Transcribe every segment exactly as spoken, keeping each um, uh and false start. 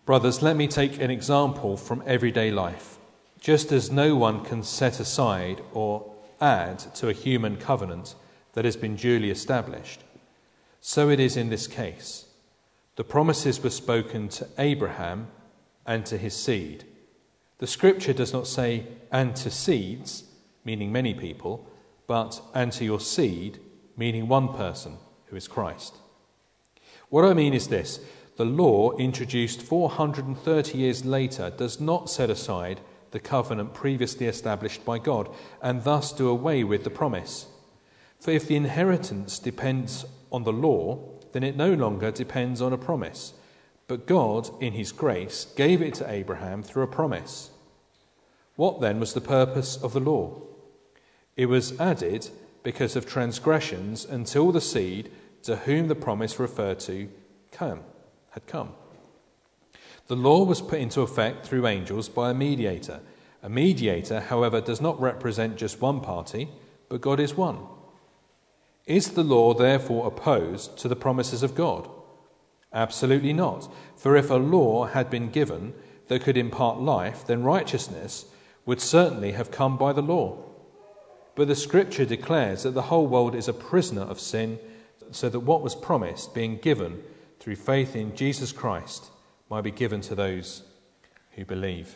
Brothers, let me take an example from everyday life. Just as no one can set aside or add to a human covenant that has been duly established, so it is in this case. The promises were spoken to Abraham and to his seed. The scripture does not say, and to seeds, meaning many people, but and to your seed, meaning one person, who is Christ. What I mean is this: the law, introduced four hundred thirty years later, does not set aside the covenant previously established by God, and thus do away with the promise. For if the inheritance depends on the law, then it no longer depends on a promise. But God, in his grace, gave it to Abraham through a promise. What then was the purpose of the law? It was added because of transgressions until the seed to whom the promise referred to came, had come. The law was put into effect through angels by a mediator. A mediator, however, does not represent just one party, but God is one. Is the law therefore opposed to the promises of God? Absolutely not. For if a law had been given that could impart life, then righteousness would certainly have come by the law. But the scripture declares that the whole world is a prisoner of sin, so that what was promised, being given through faith in Jesus Christ, might be given to those who believe.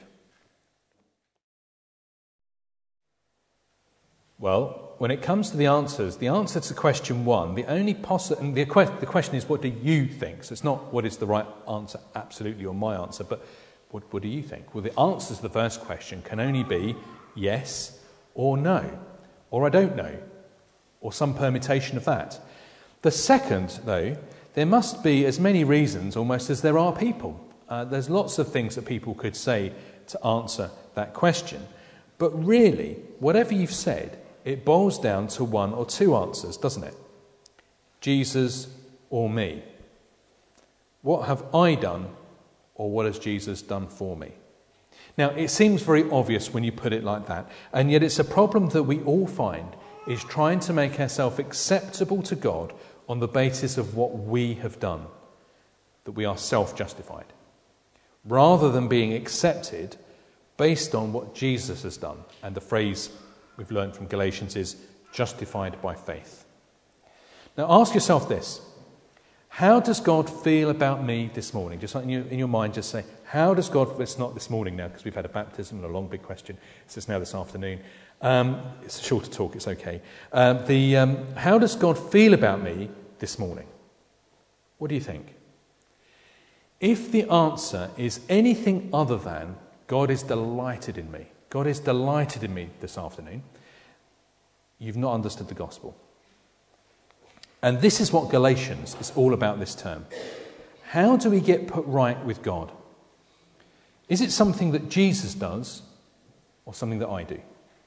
Well, when it comes to the answers, the answer to question one, the only possible, the, que- the question is, what do you think? So it's not what is the right answer, absolutely, or my answer, but what, what do you think? Well, the answer to the first question can only be yes or no, or I don't know, or some permutation of that. The second, though, there must be as many reasons almost as there are people. Uh, there's lots of things that people could say to answer that question. But really, whatever you've said, it boils down to one or two answers, doesn't it? Jesus or me. What have I done, or what has Jesus done for me? Now, it seems very obvious when you put it like that, and yet it's a problem that we all find, is trying to make ourselves acceptable to God on the basis of what we have done, that we are self-justified, rather than being accepted based on what Jesus has done. And the phrase we've learned from Galatians is justified by faith. Now ask yourself this: how does God feel about me this morning? Just like in your, in your mind, just say, how does God, it's not this morning now because we've had a baptism and a long big question, it's just now this afternoon. Um, it's a shorter talk, it's okay. Uh, the um, how does God feel about me this morning? What do you think? If the answer is anything other than God is delighted in me, God is delighted in me this afternoon, you've not understood the gospel. And this is what Galatians is all about this term. How do we get put right with God? Is it something that Jesus does or something that I do?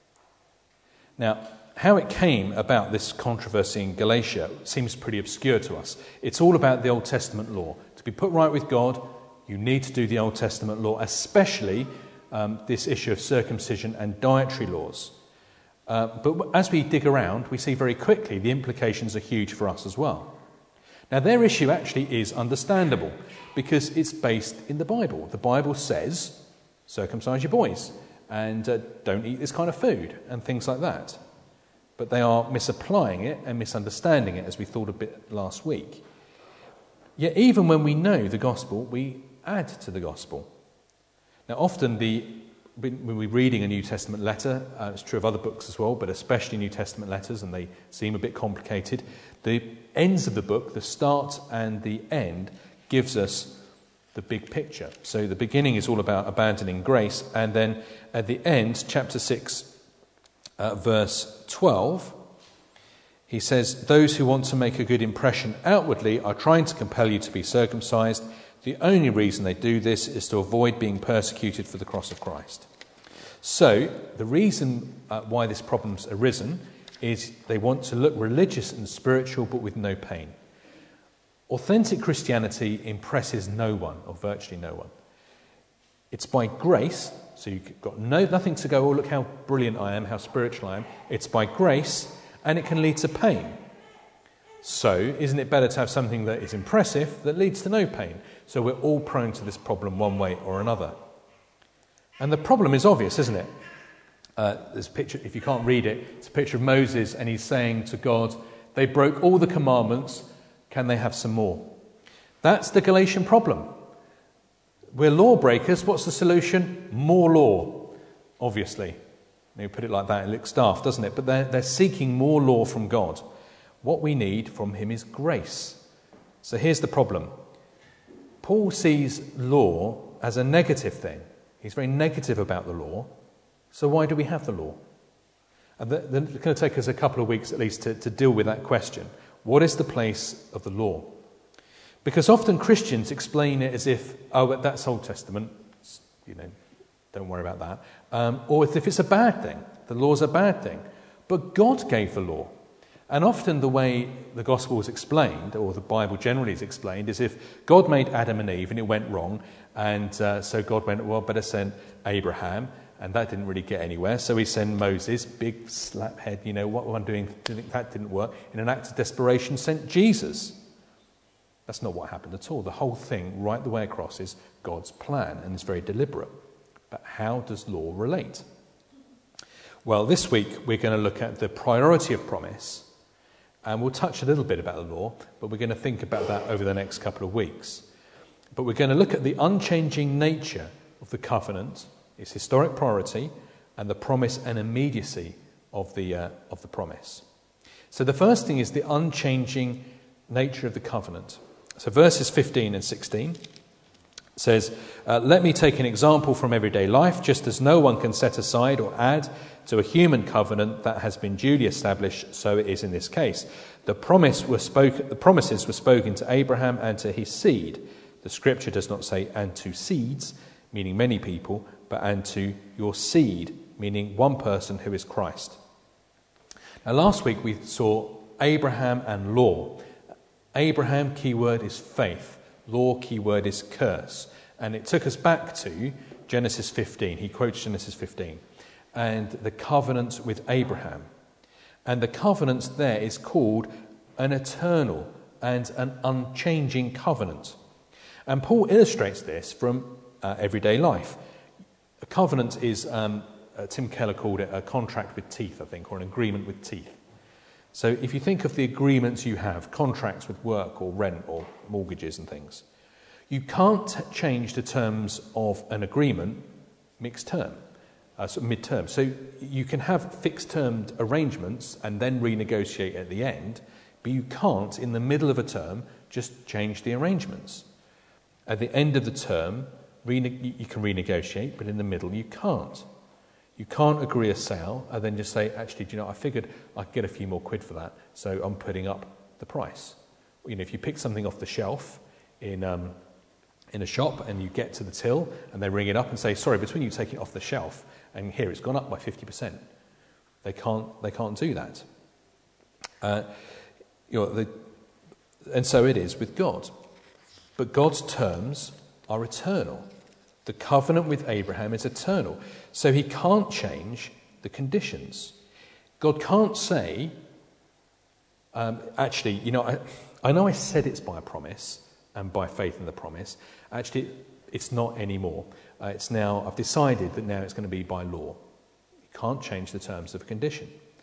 Now, how it came about, this controversy in Galatia, seems pretty obscure to us. It's all about the Old Testament law. To be put right with God, you need to do the Old Testament law, especially um, this issue of circumcision and dietary laws. Uh, but as we dig around, we see very quickly the implications are huge for us as well. Now, their issue actually is understandable because it's based in the Bible. The Bible says, circumcise your boys and uh, don't eat this kind of food and things like that. But they are misapplying it and misunderstanding it, as we thought a bit last week. Yet even when we know the gospel, we add to the gospel. Now, often the when we're reading a New Testament letter, uh, it's true of other books as well, but especially New Testament letters, and they seem a bit complicated, the ends of the book, the start and the end, gives us the big picture. So the beginning is all about abandoning grace, and then at the end, chapter six, uh, verse twelve, he says, those who want to make a good impression outwardly are trying to compel you to be circumcised. The only reason they do this is to avoid being persecuted for the cross of Christ. So, the reason uh, why this problem's arisen is they want to look religious and spiritual but with no pain. Authentic Christianity impresses no one, or virtually no one. It's by grace, so you've got no, nothing to go, oh, look how brilliant I am, how spiritual I am. It's by grace, and it can lead to pain. So, isn't it better to have something that is impressive that leads to no pain? So we're all prone to this problem one way or another. And the problem is obvious, isn't it? Uh, there's a picture, if you can't read it, it's a picture of Moses, and he's saying to God, they broke all the commandments, can they have some more? That's the Galatian problem. We're lawbreakers. What's the solution? More law, obviously. You put it like that, it looks daft, doesn't it? But they're, they're seeking more law from God. What we need from him is grace. So here's the problem. Paul sees law as a negative thing. He's very negative about the law. So why do we have the law? And it's going to take us a couple of weeks at least to, to deal with that question. What is the place of the law? Because often Christians explain it as if, oh, but that's Old Testament, you know, don't worry about that. Um, or as if it's a bad thing. The law's a bad thing. But God gave the law. And often the way the gospel is explained, or the Bible generally is explained, is if God made Adam and Eve and it went wrong, and uh, so God went, well, better send Abraham, and that didn't really get anywhere. So he sent Moses, big slap head, you know, what am I doing? That didn't work. In an act of desperation, sent Jesus. That's not what happened at all. The whole thing, right the way across, is God's plan, and it's very deliberate. But how does law relate? Well, this week we're going to look at the priority of promise, and we'll touch a little bit about the law, but we're going to think about that over the next couple of weeks. But we're going to look at the unchanging nature of the covenant, its historic priority, and the promise and immediacy of the uh, of the promise. So the first thing is the unchanging nature of the covenant. So verses fifteen and sixteen says, uh, let me take an example from everyday life. Just as no one can set aside or add to a human covenant that has been duly established, so it is in this case. The promise were spoken, the promises were spoken to Abraham and to his seed. The scripture does not say, and to seeds, meaning many people, but and to your seed, meaning one person who is Christ. Now, last week we saw Abraham and law. Abraham, keyword is faith. Law, keyword is curse. And it took us back to Genesis fifteen. He quotes Genesis fifteen. And the covenant with Abraham. And the covenant there is called an eternal and an unchanging covenant. And Paul illustrates this from uh, everyday life. A covenant is, um, uh, Tim Keller called it a contract with teeth, I think, or an agreement with teeth. So if you think of the agreements you have, contracts with work or rent or mortgages and things, you can't t- change the terms of an agreement mixed term, uh, so mid-term. So you can have fixed-termed arrangements and then renegotiate at the end, but you can't, in the middle of a term, just change the arrangements. At the end of the term, rene- you can renegotiate, but in the middle you can't. You can't agree a sale and then just say, actually, do you know, I figured I could get a few more quid for that, so I'm putting up the price. You know, if you pick something off the shelf in um, in a shop and you get to the till and they ring it up and say, sorry, between you taking it off the shelf and here it's gone up by fifty percent. They can't they can't do that. Uh, you know, the, and so it is with God. But God's terms are eternal. The covenant with Abraham is eternal. So he can't change the conditions. God can't say, um, actually, you know, I, I know I said it's by a promise and by faith in the promise. Actually, it's not anymore. Uh, it's now, I've decided that now it's going to be by law. You can't change the terms of a condition.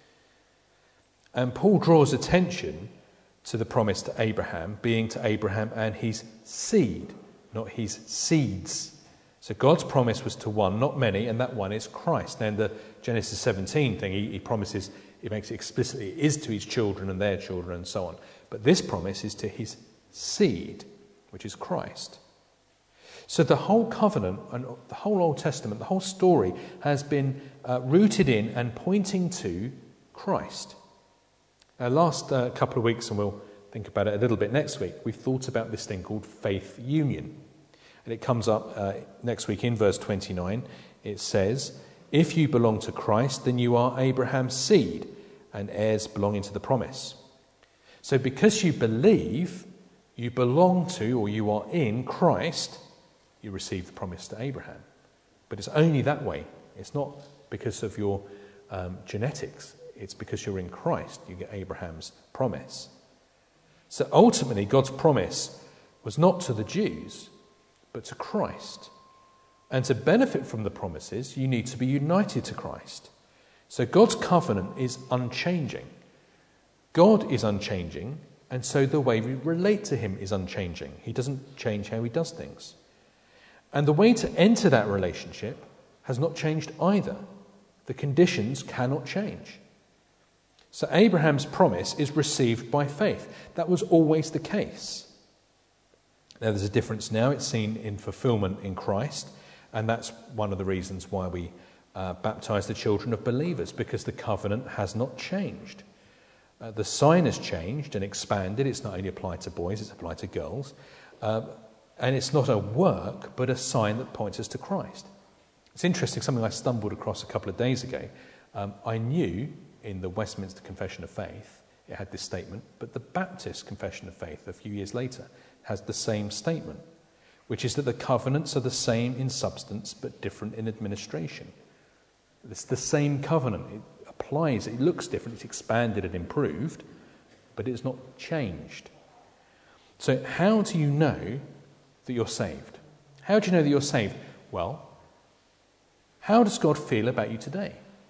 And Paul draws attention to the promise to Abraham, being to Abraham and his seed, not his seeds. So God's promise was to one, not many, and that one is Christ. Now in the Genesis seventeen thing, he, he promises, he makes it explicitly, it is to his children and their children and so on. But this promise is to his seed, which is Christ. So the whole covenant and the whole Old Testament, the whole story has been uh, rooted in and pointing to Christ. Now last uh, couple of weeks, and we'll think about it a little bit next week, we've thought about this thing called faith union. And it comes up uh, next week in verse twenty-nine. It says, if you belong to Christ, then you are Abraham's seed and heirs belonging to the promise. So because you believe, you belong to or you are in Christ, you receive the promise to Abraham. But it's only that way. It's not because of your um, genetics. It's because you're in Christ you get Abraham's promise. So ultimately, God's promise was not to the Jews, but to Christ. And to benefit from the promises, you need to be united to Christ. So God's covenant is unchanging. God is unchanging, and so the way we relate to him is unchanging. He doesn't change how he does things. And the way to enter that relationship has not changed either. The conditions cannot change. So Abraham's promise is received by faith. That was always the case. Now there's a difference now. It's seen in fulfillment in Christ, and that's one of the reasons why we uh, baptize the children of believers, because the covenant has not changed. Uh, the sign has changed and expanded. It's not only applied to boys, it's applied to girls. Uh, and it's not a work, but a sign that points us to Christ. It's interesting, something I stumbled across a couple of days ago. Um, I knew in the Westminster Confession of Faith, it had this statement, but the Baptist Confession of Faith a few years later has the same statement, which is that the covenants are the same in substance but different in administration. It's the same covenant. It applies, it looks different, it's expanded and improved, but it's not changed. So how do you know that you're saved? How do you know that you're saved? Well, how does God feel about you today?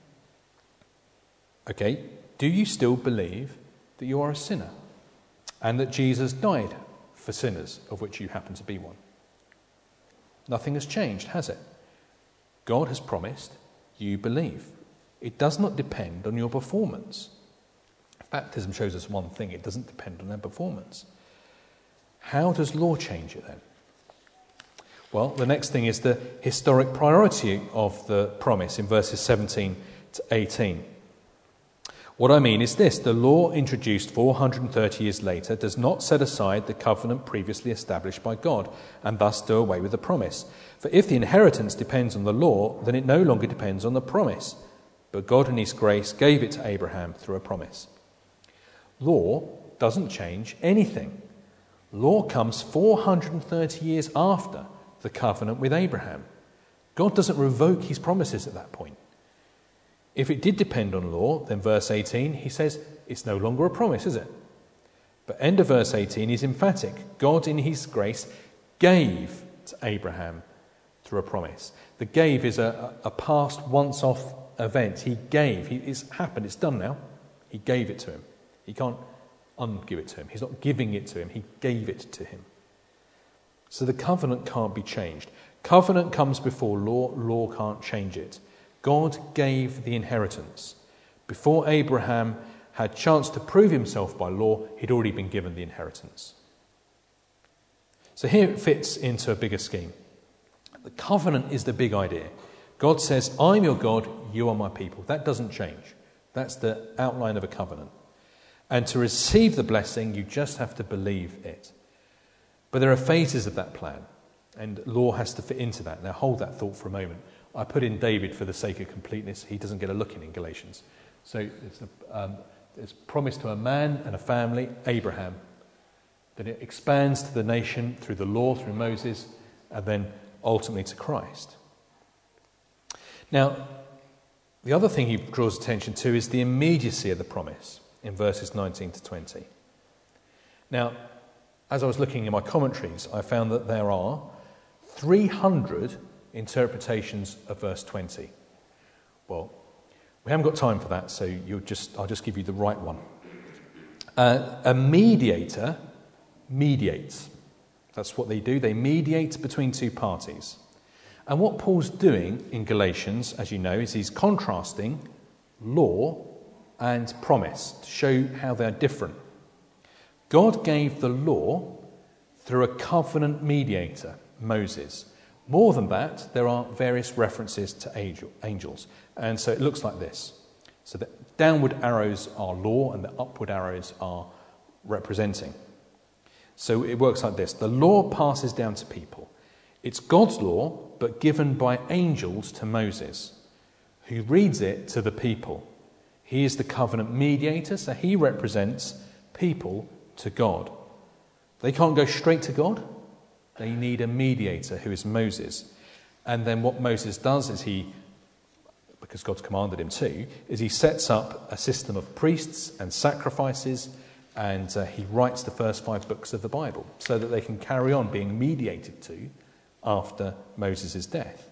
Okay, do you still believe that you are a sinner and that Jesus died for sinners, of which you happen to be one? Nothing has changed, has it? God has promised, you believe. It does not depend on your performance. Baptism shows us one thing, it doesn't depend on our performance. How does law change it then? Well, the next thing is the historic priority of the promise in verses seventeen to eighteen. What I mean is this: the law introduced four hundred thirty years later does not set aside the covenant previously established by God and thus do away with the promise. For if the inheritance depends on the law, then it no longer depends on the promise. But God in his grace gave it to Abraham through a promise. Law doesn't change anything. Law comes four hundred thirty years after the covenant with Abraham. God doesn't revoke his promises at that point. If it did depend on law, then verse eighteen, he says, it's no longer a promise, is it? But end of verse eighteen is emphatic. God in his grace gave to Abraham through a promise. The gave is a, a past once-off event. He gave. He, it's happened. It's done now. He gave it to him. He can't ungive it to him. He's not giving it to him. He gave it to him. So the covenant can't be changed. Covenant comes before law. Law can't change it. God gave the inheritance. Before Abraham had chance to prove himself by law, he'd already been given the inheritance. So here it fits into a bigger scheme. The covenant is the big idea. God says, I'm your God, you are my people. That doesn't change. That's the outline of a covenant. And to receive the blessing, you just have to believe it. But there are phases of that plan, and law has to fit into that. Now hold that thought for a moment. I put in David for the sake of completeness. He doesn't get a look in in Galatians. So it's a, um, it's promised to a man and a family, Abraham. Then it expands to the nation through the law, through Moses, and then ultimately to Christ. Now, the other thing he draws attention to is the immediacy of the promise in verses nineteen to twenty. Now, as I was looking in my commentaries, I found that there are three hundred interpretations of verse twenty. Well, we haven't got time for that, so you'll just I'll just give you the right one. Uh, a mediator mediates. That's what they do. They mediate between two parties. And what Paul's doing in Galatians, as you know, is he's contrasting law and promise to show how they're different. God gave the law through a covenant mediator, Moses. More than that, there are various references to angel, angels. And so it looks like this. So the downward arrows are law and the upward arrows are representing. So it works like this. The law passes down to people. It's God's law, but given by angels to Moses, who reads it to the people. He is the covenant mediator, so he represents people to God. They can't go straight to God. They need a mediator, who is Moses. And then what Moses does is he, because God's commanded him to, is he sets up a system of priests and sacrifices And uh, he writes the first five books of the Bible so that they can carry on being mediated to after Moses' death.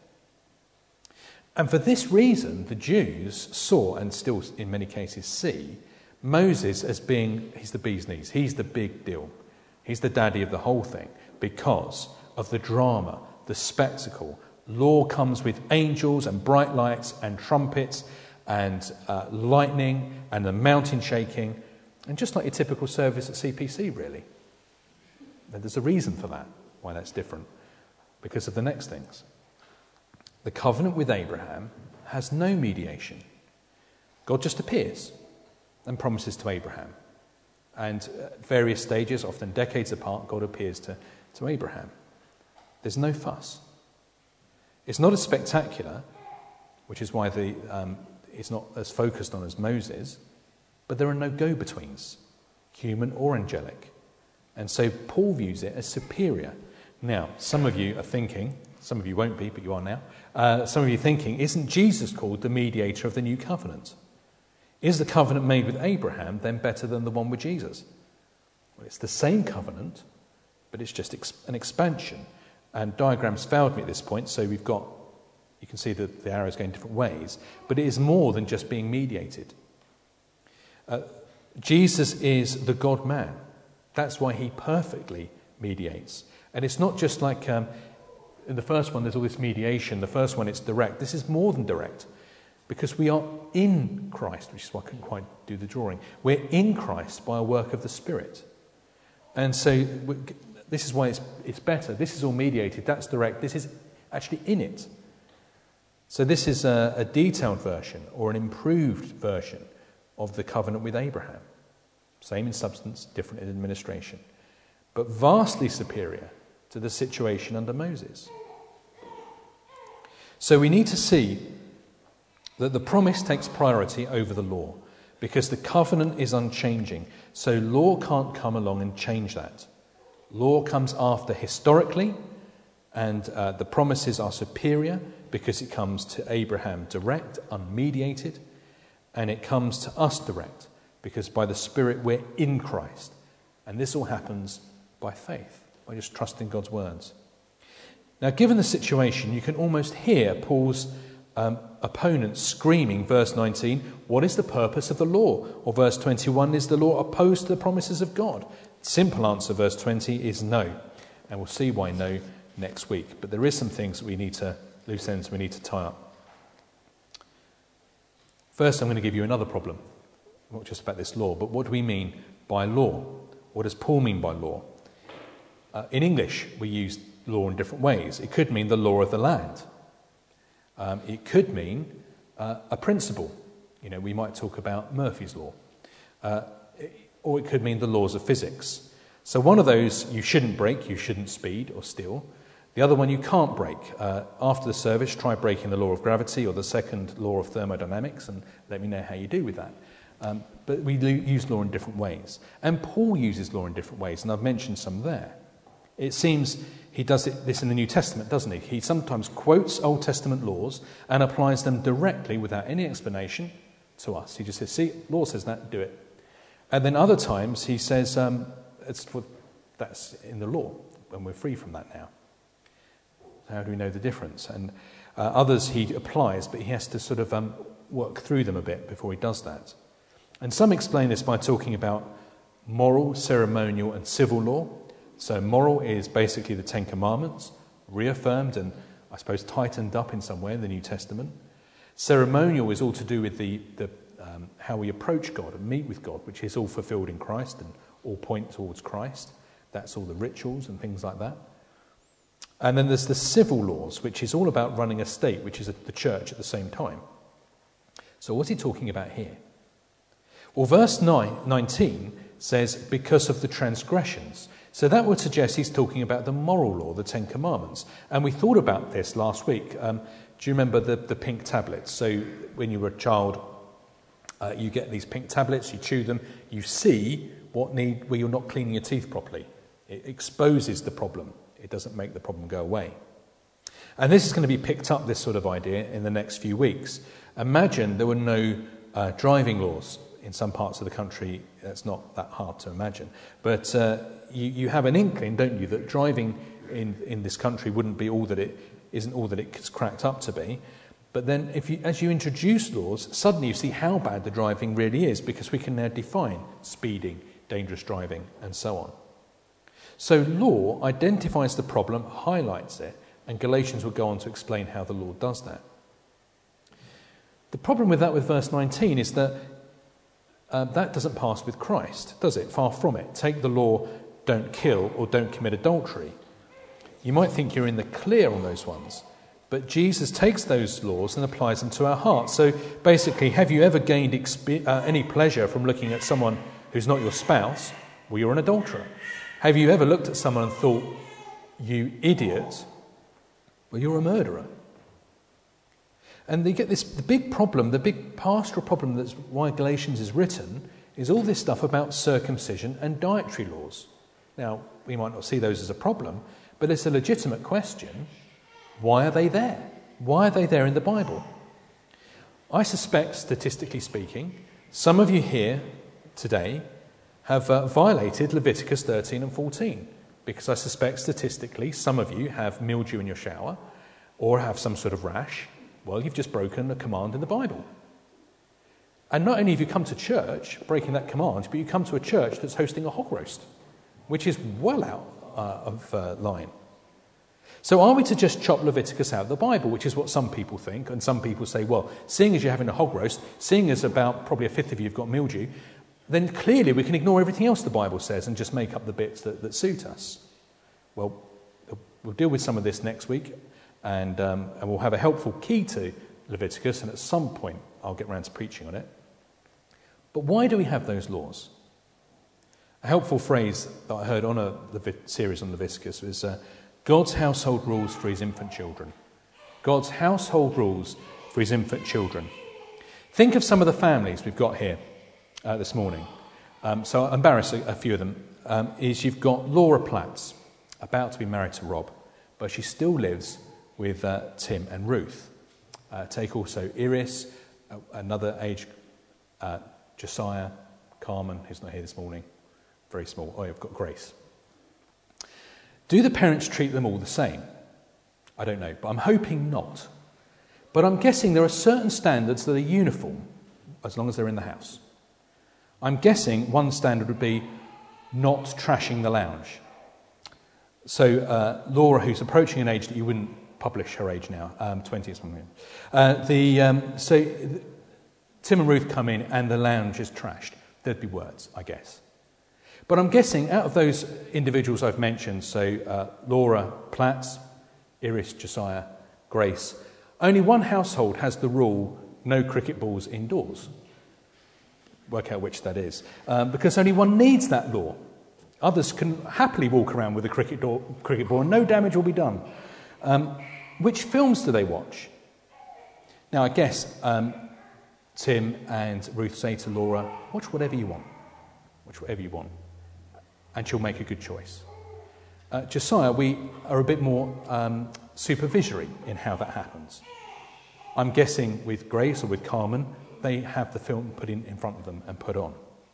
And for this reason, the Jews saw, and still in many cases see, Moses as being, he's the bee's knees, he's the big deal. He's the daddy of the whole thing because of the drama, the spectacle. Law comes with angels and bright lights and trumpets and uh, lightning and the mountain shaking. And just like your typical service at C P C, really. And there's a reason for that, why that's different. Because of the next things. The covenant with Abraham has no mediation. God just appears and promises to Abraham. And at various stages, often decades apart, God appears to, to Abraham. There's no fuss. It's not as spectacular, which is why the, um, it's not as focused on as Moses, but there are no go-betweens, human or angelic. And so Paul views it as superior. Now, some of you are thinking, some of you won't be, but you are now, uh, some of you are thinking, isn't Jesus called the mediator of the new covenant? Is the covenant made with Abraham then better than the one with Jesus? Well, it's the same covenant, but it's just ex- an expansion. And diagrams failed me at this point, so we've got, you can see that the arrows going different ways, but it is more than just being mediated. Uh, Jesus is the God-man. That's why he perfectly mediates. And it's not just like, um, in the first one there's all this mediation, the first one it's direct. This is more than direct, because we are in Christ, which is why I couldn't quite do the drawing. We're in Christ by a work of the Spirit. And so this is why it's, it's better. This is all mediated, that's direct, this is actually in it. So this is a, a detailed version or an improved version of the covenant with Abraham. Same in substance, different in administration, but vastly superior to the situation under Moses. So we need to see that the promise takes priority over the law because the covenant is unchanging. So law can't come along and change that. Law comes after historically, and uh, the promises are superior because it comes to Abraham direct, unmediated, and it comes to us direct because by the Spirit we're in Christ. And this all happens by faith, by just trusting God's words. Now, given the situation, you can almost hear Paul's um, opponents screaming, verse nineteen, what is the purpose of the law? Or verse twenty-one, is the law opposed to the promises of God? Simple answer, verse twenty, is no. And we'll see why no next week. But there is some things that we need to, loose ends we need to tie up. First, I'm going to give you another problem, not just about this law, but what do we mean by law? What does Paul mean by law? Uh, in English, we use law in different ways. It could mean the law of the land. Um, it could mean uh, a principle. You know, we might talk about Murphy's Law. Uh, or it could mean the laws of physics. So one of those you shouldn't break, you shouldn't speed or steal. The other one you can't break. Uh, after the service, try breaking the law of gravity or the second law of thermodynamics and let me know how you do with that. Um, but we use law in different ways. And Paul uses law in different ways, and I've mentioned some there. It seems he does it, this in the New Testament, doesn't he? He sometimes quotes Old Testament laws and applies them directly without any explanation to us. He just says, see, law says that, do it. And then other times he says, um, it's for, that's in the law, and we're free from that now. So how do we know the difference? And uh, others he applies, but he has to sort of um, work through them a bit before he does that. And some explain this by talking about moral, ceremonial, and civil law. So moral is basically the Ten Commandments, reaffirmed and I suppose tightened up in some way in the New Testament. Ceremonial is all to do with the, the um, how we approach God and meet with God, which is all fulfilled in Christ and all point towards Christ. That's all the rituals and things like that. And then there's the civil laws, which is all about running a state, which is the church at the same time. So what's he talking about here? Well, verse nine, nineteen says, because of the transgressions. So that would suggest he's talking about the moral law, the Ten Commandments. And we thought about this last week. Um, do you remember the, the pink tablets? So when you were a child, uh, you get these pink tablets, you chew them, you see what need where you're not cleaning your teeth properly. It exposes the problem. It doesn't make the problem go away. And this is going to be picked up, this sort of idea, in the next few weeks. Imagine there were no uh, driving laws in some parts of the country, it's not that hard to imagine. But uh, you, you have an inkling, don't you, that driving in, in this country wouldn't be all that it isn't all that it's cracked up to be. But then if you, as you introduce laws, suddenly you see how bad the driving really is, because we can now define speeding, dangerous driving, and so on. So law identifies the problem, highlights it, and Galatians will go on to explain how the law does that. The problem with that with verse nineteen is that uh, that doesn't pass with Christ, does it? Far from it. Take the law, don't kill, or don't commit adultery. You might think you're in the clear on those ones, but Jesus takes those laws and applies them to our hearts. So basically, have you ever gained exp- uh, any pleasure from looking at someone who's not your spouse? Well, you're an adulterer. Have you ever looked at someone and thought, you idiot? Well, you're a murderer. And they get this, the big problem, the big pastoral problem that's why Galatians is written, is all this stuff about circumcision and dietary laws. Now, we might not see those as a problem, but it's a legitimate question. Why are they there? Why are they there in the Bible? I suspect, statistically speaking, some of you here today have uh, violated Leviticus thirteen and fourteen, because I suspect statistically some of you have mildew in your shower or have some sort of rash. Well, you've just broken a command in the Bible. And not only have you come to church breaking that command, but you come to a church that's hosting a hog roast, which is well out uh, of uh, line. So are we to just chop Leviticus out of the Bible, which is what some people think, and some people say, well, seeing as you're having a hog roast, seeing as about probably a fifth of you have got mildew, then clearly we can ignore everything else the Bible says and just make up the bits that, that suit us. Well, we'll deal with some of this next week, and, um, and we'll have a helpful key to Leviticus, and at some point I'll get around to preaching on it. But why do we have those laws? A helpful phrase that I heard on a Levit- series on Leviticus was uh, God's household rules for his infant children. God's household rules for his infant children. Think of some of the families we've got here uh, this morning. Um, so I'll embarrass a, a few of them. Um, is you've got Laura Platts, about to be married to Rob, but she still lives with uh, Tim and Ruth. Uh, take also Iris, uh, another age, uh, Josiah, Carmen, who's not here this morning, very small. Oh, I've got Grace. Do the parents treat them all the same? I don't know, but I'm hoping not. But I'm guessing there are certain standards that are uniform, as long as they're in the house. I'm guessing one standard would be not trashing the lounge. So uh, Laura, who's approaching an age that you wouldn't publish her age now, um, twenty or something. Uh, the, um, so Tim and Ruth come in and the lounge is trashed. There'd be words, I guess. But I'm guessing out of those individuals I've mentioned, so uh, Laura Platts, Iris, Josiah, Grace, only one household has the rule, no cricket balls indoors. Work out which that is. Um, because only one needs that law. Others can happily walk around with a cricket, door, cricket ball and no damage will be done. Um, which films do they watch? Now, I guess um, Tim and Ruth say to Laura, watch whatever you want. Watch whatever you want. And she'll make a good choice. Uh, Josiah, we are a bit more um, supervisory in how that happens. I'm guessing with Grace or with Carmen, they have the film put in, in front of them and put on.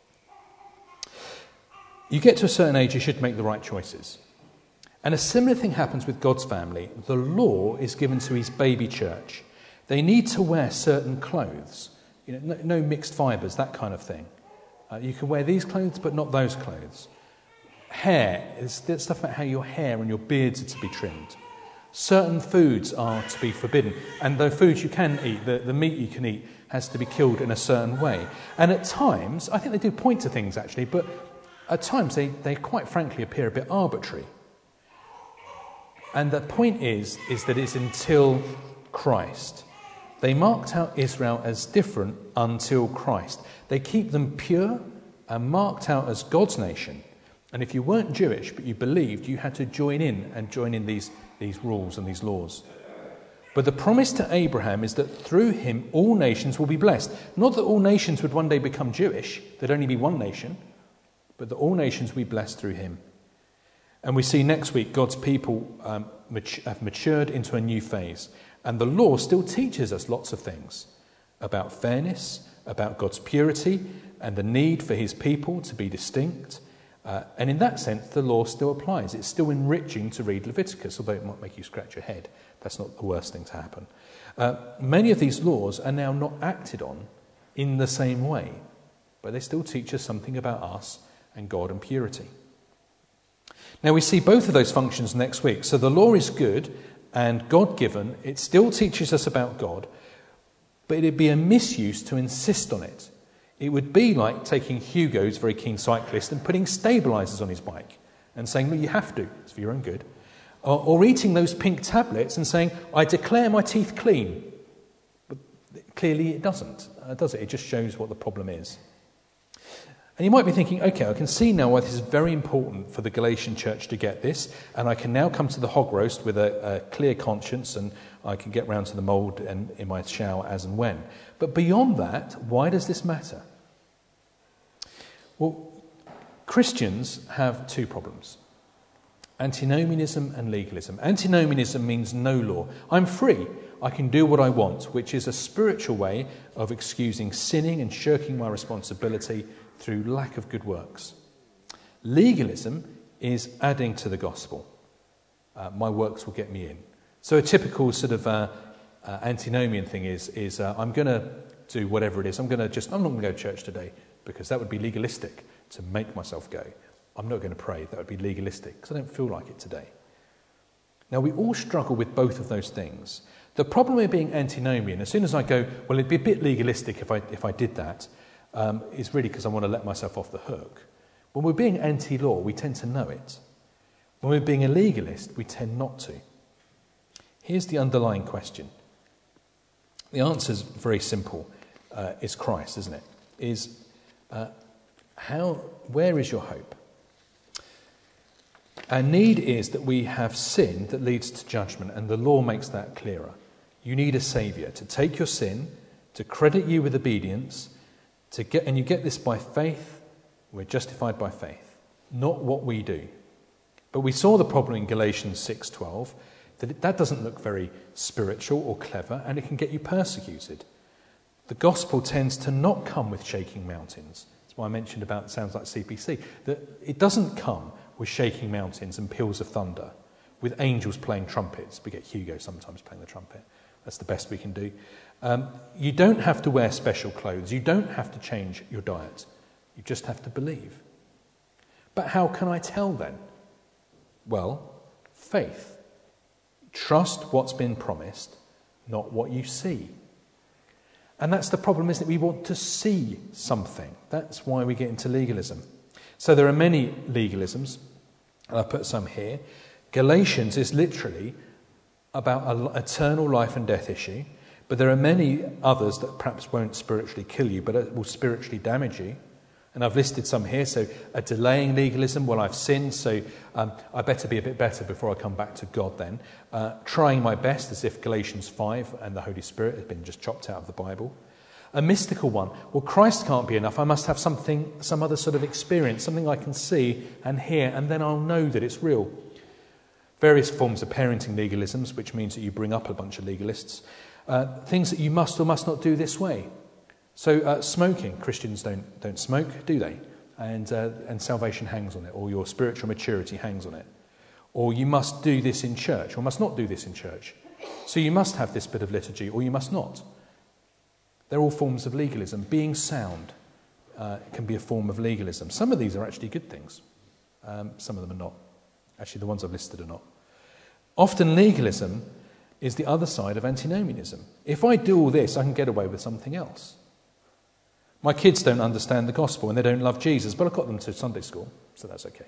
You get to a certain age, you should make the right choices. And a similar thing happens with God's family. The law is given to his baby church. They need to wear certain clothes. You know, no, no mixed fibres, that kind of thing. Uh, you can wear these clothes, but not those clothes. Hair, is that stuff about how your hair and your beards are to be trimmed. Certain foods are to be forbidden. And the foods you can eat, the, the meat you can eat, has to be killed in a certain way. And at times, I think they do point to things actually, but at times they, they quite frankly appear a bit arbitrary. And the point is, is that it's until Christ. They marked out Israel as different until Christ. They keep them pure and marked out as God's nation. And if you weren't Jewish, but you believed, you had to join in and join in these, these rules and these laws. But the promise to Abraham is that through him all nations will be blessed. Not that all nations would one day become Jewish, there'd only be one nation, but that all nations will be blessed through him. And we see next week God's people um, mat- have matured into a new phase. And the law still teaches us lots of things about fairness, about God's purity, and the need for his people to be distinct. Uh, and in that sense, the law still applies. It's still enriching to read Leviticus, although it might make you scratch your head. That's not the worst thing to happen. Uh, many of these laws are now not acted on in the same way, but they still teach us something about us and God and purity. Now we see both of those functions next week. So the law is good and God-given. It still teaches us about God, but it'd be a misuse to insist on it. It would be like taking Hugo's very keen cyclist and putting stabilisers on his bike and saying, well, you have to, it's for your own good. Or, or eating those pink tablets and saying, I declare my teeth clean. But clearly it doesn't, uh, does it? It just shows what the problem is. And you might be thinking, okay, I can see now why this is very important for the Galatian church to get this, and I can now come to the hog roast with a, a clear conscience, and I can get round to the mould and in my shower as and when. But beyond that, why does this matter? Well, Christians have two problems: antinomianism and legalism. Antinomianism means no law. I'm free. I can do what I want, which is a spiritual way of excusing sinning and shirking my responsibility through lack of good works. Legalism is adding to the gospel. Uh, my works will get me in. So a typical sort of uh, uh, antinomian thing is, is uh, I'm going to do whatever it is. I'm going to just, I'm not going to go to church today because that would be legalistic to make myself go. I'm not going to pray. That would be legalistic because I don't feel like it today. Now, we all struggle with both of those things. The problem with being antinomian, as soon as I go, well, it'd be a bit legalistic if I if I did that, um, is really because I want to let myself off the hook. When we're being anti-law, we tend to know it. When we're being a legalist, we tend not to. Here's the underlying question. The answer's very simple. Uh, it's Christ, isn't it? Is uh, how? Where is your hope? Our need is that we have sin that leads to judgment, and the law makes that clearer. You need a saviour to take your sin, to credit you with obedience, to get, and you get this by faith. We're justified by faith, not what we do. But we saw the problem in Galatians six twelve, that it, that doesn't look very spiritual or clever, and it can get you persecuted. The gospel tends to not come with shaking mountains. That's why I mentioned about, it sounds like C P C, that it doesn't come with shaking mountains and peals of thunder, with angels playing trumpets. We get Hugo sometimes playing the trumpet. That's the best we can do. Um, you don't have to wear special clothes. You don't have to change your diet. You just have to believe. But how can I tell then? Well, faith. Trust what's been promised, not what you see. And that's the problem, isn't it? We want to see something. That's why we get into legalism. So there are many legalisms, and I put some here. Galatians is literally about an eternal life and death issue, but there are many others that perhaps won't spiritually kill you, but will spiritually damage you. And I've listed some here. So a delaying legalism, well, I've sinned, so um, I better be a bit better before I come back to God then. Uh, trying my best, as if Galatians five and the Holy Spirit has been just chopped out of the Bible. A mystical one, well, Christ can't be enough. I must have something, some other sort of experience, something I can see and hear, and then I'll know that it's real. Various forms of parenting legalisms, which means that you bring up a bunch of legalists. Uh, things that you must or must not do this way. So uh, smoking, Christians don't don't smoke, do they? And uh, and salvation hangs on it, or your spiritual maturity hangs on it. Or you must do this in church, or must not do this in church. So you must have this bit of liturgy, or you must not. They're all forms of legalism. Being sound uh, can be a form of legalism. Some of these are actually good things. Um, some of them are not. Actually, the ones I've listed are not. Often legalism is the other side of antinomianism. If I do all this, I can get away with something else. My kids don't understand the gospel and they don't love Jesus, but I've got them to Sunday school, so that's okay.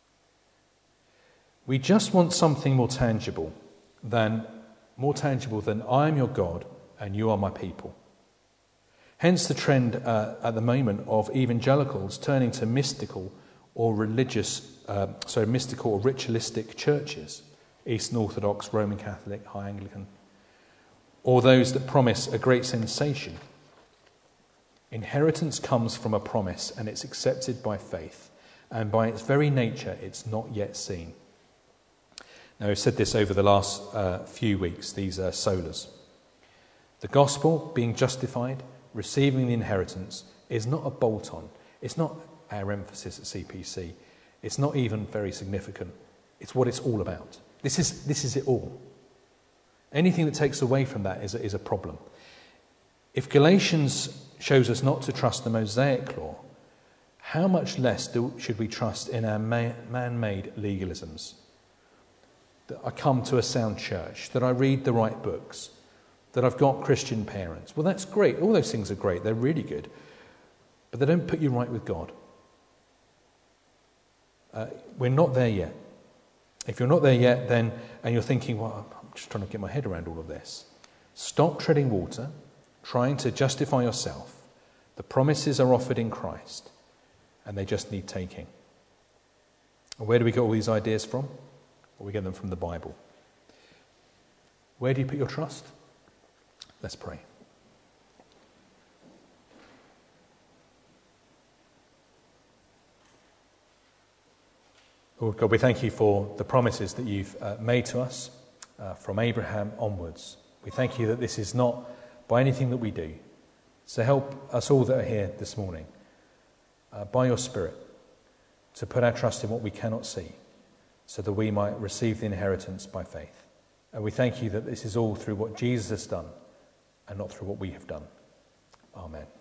We just want something more tangible than more tangible than I am your God and you are my people. Hence the trend uh, at the moment of evangelicals turning to mystical or religious, uh, sorry, mystical or ritualistic churches, Eastern Orthodox, Roman Catholic, High Anglican, or those that promise a great sensation. Inheritance comes from a promise and it's accepted by faith, and by its very nature it's not yet seen. Now, I've said this over the last uh, few weeks, these are solas. The gospel, being justified, receiving the inheritance, is not a bolt-on. It's not our emphasis at C P C. It's not even very significant. It's what it's all about. This is, this is it all. Anything that takes away from that is a, is a problem. If Galatians shows us not to trust the Mosaic law, how much less do, should we trust in our man, man-made legalisms? That I come to a sound church, that I read the right books, that I've got Christian parents. Well, that's great. All those things are great. They're really good. But they don't put you right with God. Uh, we're not there yet. If you're not there yet, then, and you're thinking, well, I'm just trying to get my head around all of this. Stop treading water, trying to justify yourself. The promises are offered in Christ, and they just need taking. And where do we get all these ideas from? Well, we get them from the Bible. Where do you put your trust? Let's pray. Lord God, we thank you for the promises that you've uh, made to us uh, from Abraham onwards. We thank you that this is not by anything that we do. So help us all that are here this morning, uh, by your Spirit, to put our trust in what we cannot see, so that we might receive the inheritance by faith. And we thank you that this is all through what Jesus has done and not through what we have done. Amen.